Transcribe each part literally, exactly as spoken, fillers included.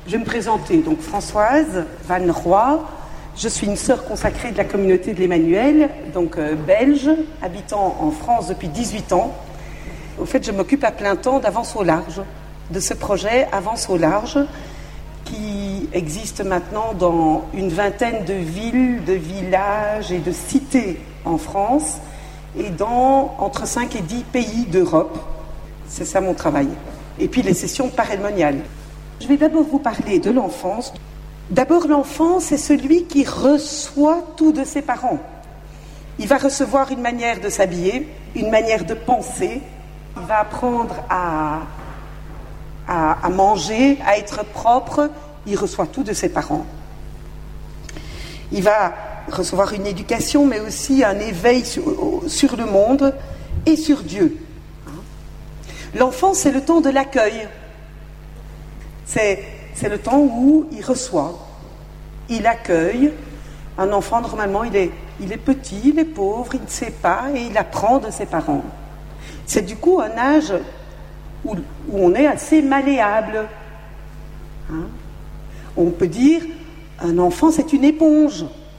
Je vais me présenter, donc Françoise Van Roy. Je suis une sœur consacrée de la communauté de l'Emmanuel, donc euh, belge, habitant en France depuis dix-huit ans. Au fait, je m'occupe à plein temps d'Avance au large, de ce projet Avance au large, qui existe maintenant dans une vingtaine de villes, de villages et de cités en France, et dans entre cinq et dix pays d'Europe. C'est ça mon travail. Et puis les sessions parémoniales. Je vais d'abord vous parler de l'enfance. D'abord, l'enfant, c'est celui qui reçoit tout de ses parents. Il va recevoir une manière de s'habiller, une manière de penser. Il va apprendre à, à, à manger, à être propre. Il reçoit tout de ses parents. Il va recevoir une éducation, mais aussi un éveil sur, sur le monde et sur Dieu. L'enfant, c'est le temps de l'accueil. C'est, c'est le temps où il reçoit, il accueille. Un enfant, normalement, il est, il est petit, il est pauvre, il ne sait pas et il apprend de ses parents. C'est du coup un âge où, où on est assez malléable. Hein? On peut dire, un enfant, c'est une éponge.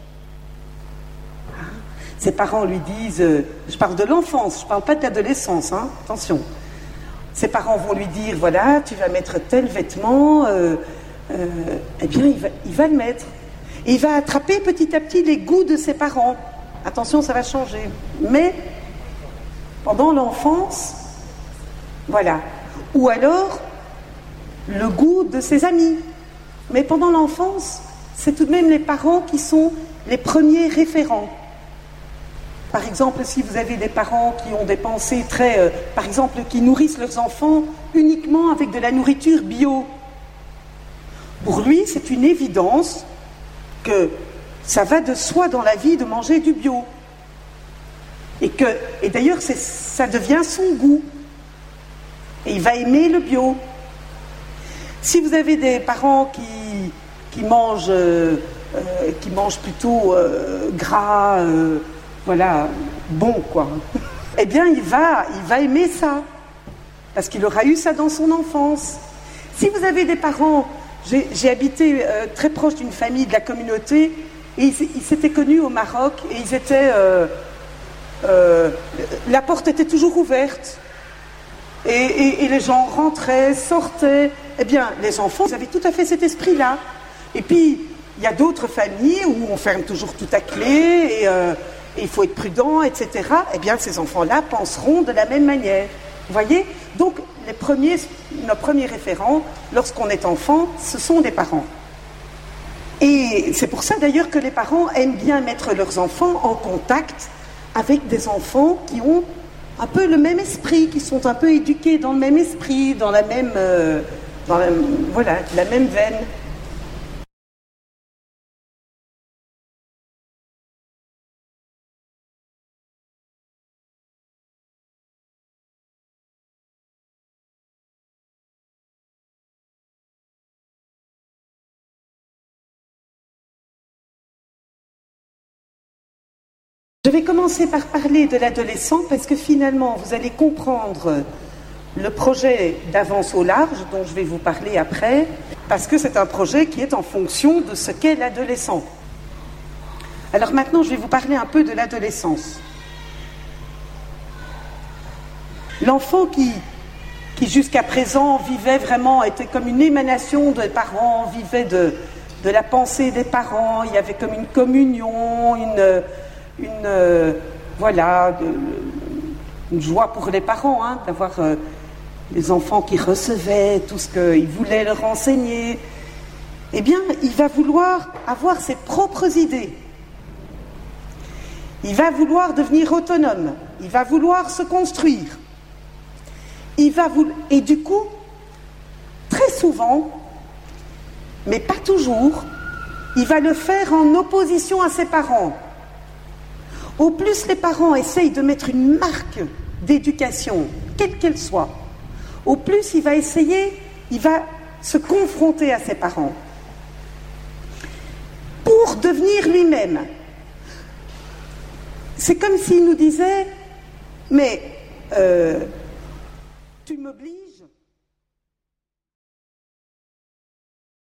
Hein? Ses parents lui disent, euh, je parle de l'enfance, je ne parle pas de l'adolescence, hein? Attention. Ses parents vont lui dire, voilà, tu vas mettre tel vêtement, euh, euh, eh bien, il va, il va le mettre. Et il va attraper petit à petit les goûts de ses parents. Attention, ça va changer. Mais, pendant l'enfance, voilà. Ou alors, le goût de ses amis. Mais pendant l'enfance, c'est tout de même les parents qui sont les premiers référents. Par exemple, si vous avez des parents qui ont des pensées très... Euh, par exemple, qui nourrissent leurs enfants uniquement avec de la nourriture bio. Pour lui, c'est une évidence que ça va de soi dans la vie de manger du bio. Et, que, et d'ailleurs, c'est, ça devient son goût. Et il va aimer le bio. Si vous avez des parents qui, qui, mangent, euh, euh, qui mangent plutôt euh, gras... Euh, voilà, bon quoi, eh bien il va, il va aimer ça, parce qu'il aura eu ça dans son enfance. Si vous avez des parents, j'ai, j'ai habité euh, très proche d'une famille de la communauté, et ils, ils s'étaient connus au Maroc, et ils étaient, euh, euh, la porte était toujours ouverte, et, et, et les gens rentraient, sortaient, eh bien les enfants, ils avaient tout à fait cet esprit-là. Et puis, il y a d'autres familles où on ferme toujours tout à clé, et... Euh, Et il faut être prudent, et cetera, eh bien, ces enfants-là penseront de la même manière. Vous voyez ? Donc, les premiers, nos premiers référents, lorsqu'on est enfant, ce sont les parents. Et c'est pour ça, d'ailleurs, que les parents aiment bien mettre leurs enfants en contact avec des enfants qui ont un peu le même esprit, qui sont un peu éduqués dans le même esprit, dans la même, euh, dans la, voilà, la même veine. Je vais commencer par parler de l'adolescent parce que finalement, vous allez comprendre le projet d'Avance au large dont je vais vous parler après, parce que c'est un projet qui est en fonction de ce qu'est l'adolescent. Alors maintenant, je vais vous parler un peu de l'adolescence. L'enfant qui, qui jusqu'à présent vivait vraiment, était comme une émanation des parents, vivait de, de la pensée des parents, il y avait comme une communion, une... Une, euh, voilà, de, une joie pour les parents, hein, d'avoir euh, les enfants qui recevaient tout ce qu'ils voulaient leur enseigner. Eh bien, il va vouloir avoir ses propres idées. Il va vouloir devenir autonome. Il va vouloir se construire. Il va vouloir... Et du coup, très souvent, mais pas toujours, il va le faire en opposition à ses parents. Au plus les parents essayent de mettre une marque d'éducation, quelle qu'elle soit, au plus il va essayer, il va se confronter à ses parents pour devenir lui-même. C'est comme s'il nous disait, mais euh, tu m'obliges